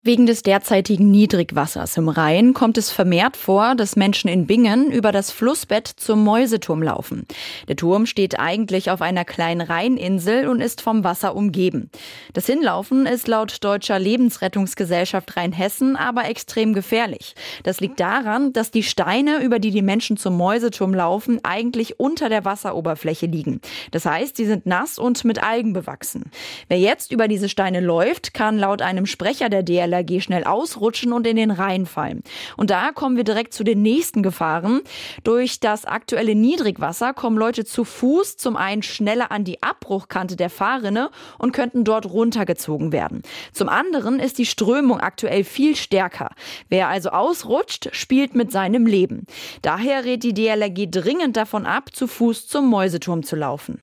Wegen des derzeitigen Niedrigwassers im Rhein kommt es vermehrt vor, dass Menschen in Bingen über das Flussbett zum Mäuseturm laufen. Der Turm steht eigentlich auf einer kleinen Rheininsel und ist vom Wasser umgeben. Das Hinlaufen ist laut Deutscher Lebensrettungsgesellschaft Rheinhessen aber extrem gefährlich. Das liegt daran, dass die Steine, über die die Menschen zum Mäuseturm laufen, eigentlich unter der Wasseroberfläche liegen. Das heißt, sie sind nass und mit Algen bewachsen. Wer jetzt über diese Steine läuft, kann laut einem Sprecher der DLRG schnell ausrutschen und in den Rhein fallen. Und da kommen wir direkt zu den nächsten Gefahren. Durch das aktuelle Niedrigwasser kommen Leute zu Fuß zum einen schneller an die Abbruchkante der Fahrrinne und könnten dort runtergezogen werden. Zum anderen ist die Strömung aktuell viel stärker. Wer also ausrutscht, spielt mit seinem Leben. Daher rät die DLRG dringend davon ab, zu Fuß zum Mäuseturm zu laufen.